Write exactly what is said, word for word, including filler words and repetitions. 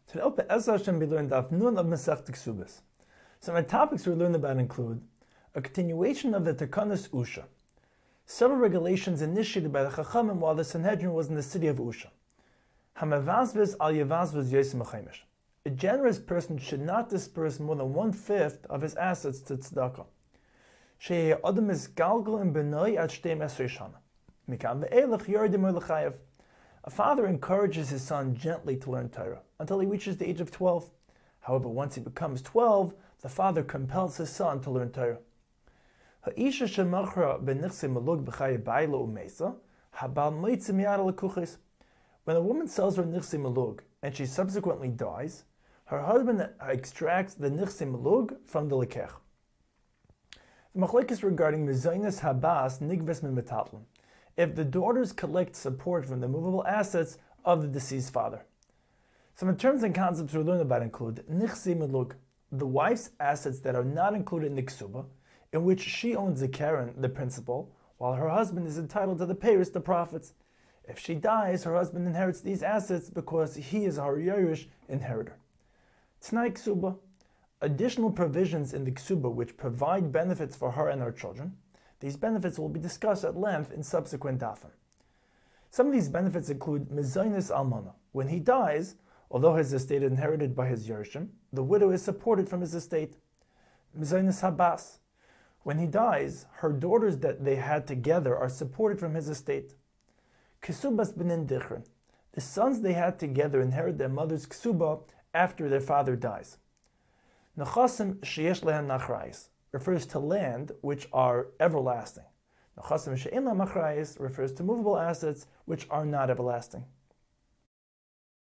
Today, Be'ez Hashem, we learned Daf Nun of Masechta Ksubas. Some of the topics we learned about include a continuation of the Tekanos Usha, several regulations initiated by the Chachamim while the Sanhedrin was in the city of Usha. Hamavazvez al Yavazvez Yosem Chaimish. A generous person should not disperse more than one-fifth of his assets to tzedakah. Sheyeh Adam is galgal and benoi at shteim esrei shana. Mikam ve'elech yordim lechayev. A father encourages his son gently to learn Torah until he reaches the age of twelve. However, once he becomes twelve, the father compels his son to learn Torah. Ha'isha shemachra benichse malug b'chaye ba'ila u'meisa, habal moitze miyad lekuches. When a woman sells her nichse malug and she subsequently dies, her husband extracts the nichse malug from the lekech. The machlokes regarding mezainas habas nigves min metatlan. If the daughters collect support from the movable assets of the deceased father. Some terms and concepts we learn about include nichse malug, the wife's assets that are not included in the ksuba, in which she owns the keren, the principal, while her husband is entitled to the payers, the profits. If she dies, her husband inherits these assets because he is her yerush inheritor. T'nai ksuba, additional provisions in the ksuba which provide benefits for her and her children. These benefits will be discussed at length in subsequent dafim. Some of these benefits include mezainis almana. When he dies, although his estate is inherited by his yerushim, the widow is supported from his estate. Mezainis habas. When he dies, her daughters that they had together are supported from his estate. Kesubas benin dichrin. The sons they had together inherit their mother's ksuba after their father dies. Nechasim sheyesh lehan nachrais refers to land which are everlasting. Nechasim she'en lehan nachrais refers to movable assets which are not everlasting.